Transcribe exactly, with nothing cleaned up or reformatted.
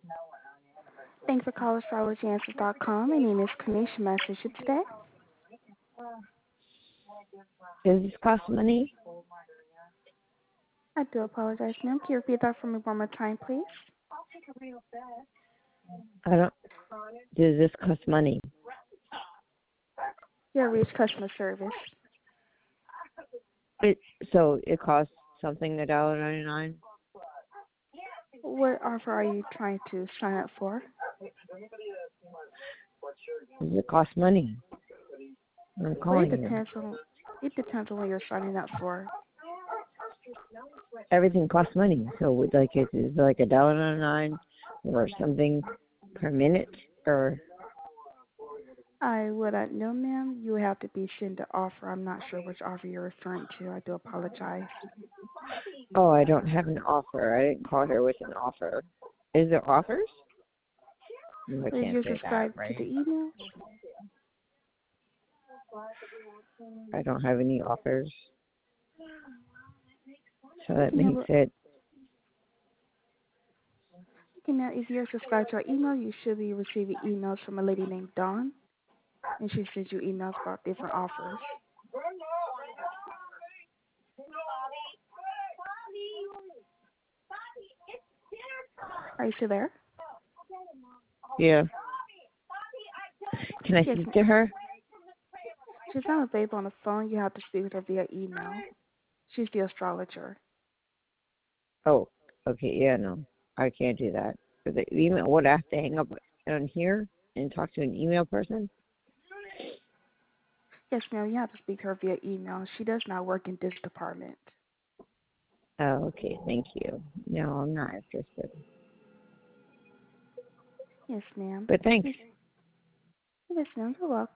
Thanks for calling astrology answers dot com. My name is Kanisha. Message you today. Does this cost money? I do apologize, ma'am. Can you repeat that for me one more time, please? I don't. Does this cost money? You have reached customer service. It, so it costs something a dollar ninety nine. What offer are you trying to sign up for? Does it cost money? I'm Well, it calling you. depends on it depends on what you're signing up for. Everything costs money. So would like it is like a dollar ninety nine or something per minute or. I would not know, ma'am. You would have to be sent the offer. I'm not sure which offer you're referring to. I do apologize. Oh, I don't have an offer. I didn't call her with an offer. Is there offers? I Did can't you say that, subscribe to the right? email? I don't have any offers. So that Okay, now, makes it. okay, now if you're subscribed to our email, you should be receiving emails from a lady named Dawn, and she sends you emails about different offers. Are you still there? Yeah. Can I Yes, speak ma'am. to her? She's not available on the phone. You have to speak with her via email. She's the astrologer. Oh, okay. Yeah, no. I can't do that. For the email, what, I have to hang up on here and talk to an email person? Yes, ma'am. You have to speak to her via email. She does not work in this department. Oh, okay. Thank you. No, I'm not interested. Yes, ma'am. But thanks. Yes, ma'am. You're welcome.